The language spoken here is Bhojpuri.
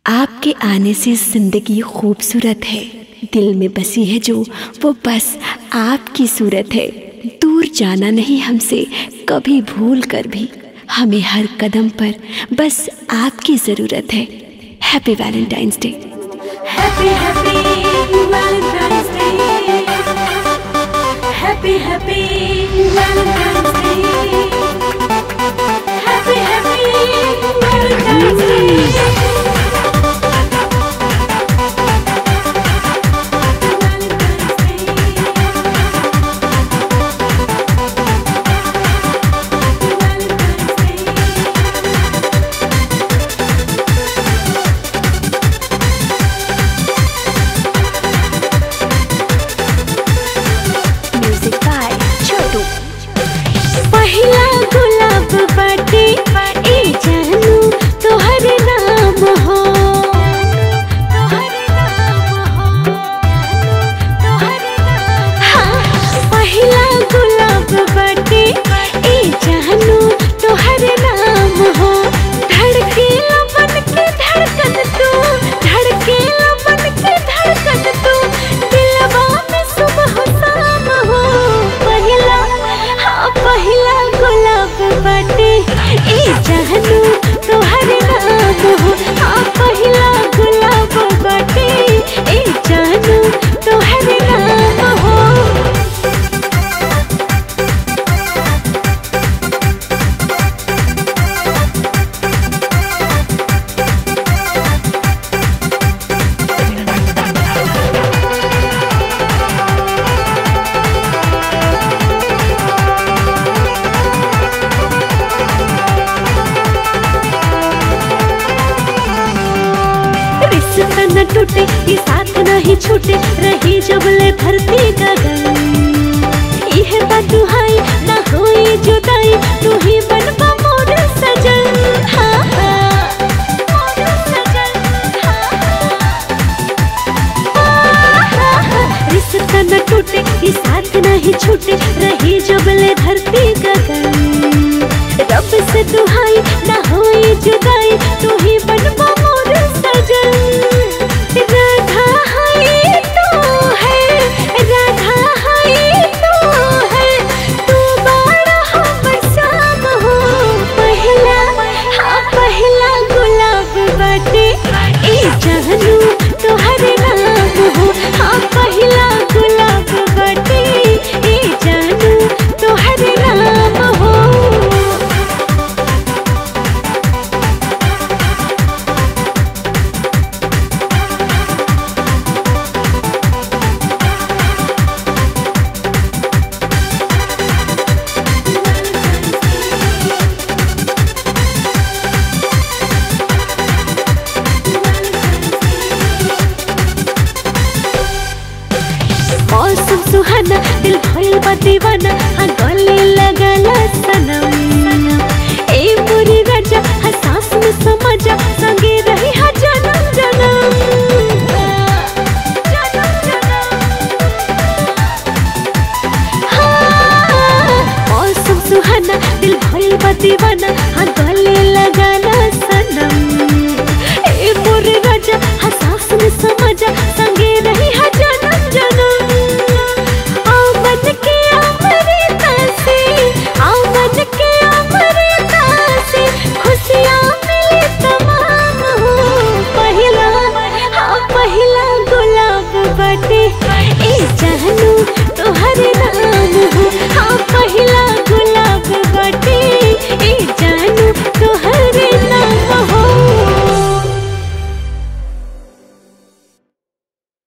आपके आने से जिंदगी खूबसूरत है, दिल में बसी है जो वो बस आपकी सूरत है। दूर जाना नहीं हमसे कभी भूल कर भी, हमें हर कदम पर बस आपकी ज़रूरत है। Happy Valentine's Day. Happy happy Valentine's Day. Happy happy Valentine's Day. Happy happy Valentine's Day. पहिला गुलाब बाटे ए जानू तोहर नाम हो, हाँ पहिला गुलाब बाटे ए जानू तोहर नाम हो। धड़केला बन के धड़कन तू, धड़केला बन के धड़कन तू, दिलवा में सुबह शाम हो। पहिला पहिला गुलाब बाटे ए जानू तोहर नाम हो, हाँ पहिला गुलाब बाटे ए जानू तोहर नाम हो। रिश्ता न टूटे ये साथ नहीं छूटे, रही जबले धरती गगन। यह बात दुहाई न होई जुदाई, तू ही बनबा मोर सजन। हाँ हाँ मोर सजन, हाँ रिश्ता न टूटे ये साथ नहीं छूटे, रही जबले धरती गगन। रब से दुहाई न होई जुदाई, तू ही बनबा मोर सजन। राधा है तू है, राधा है तू है, तू बड़ा हमर शाम हो। पहिला हाँ पहिला गुलाब बाटे ए जानू तोहर नाम हो, हाँ पहिला गुलाब बाटे ए जानू तोहर नाम हो। मौसम सुहाना, दिल भइल बा दीवाना, हाँ गले लगला सनम।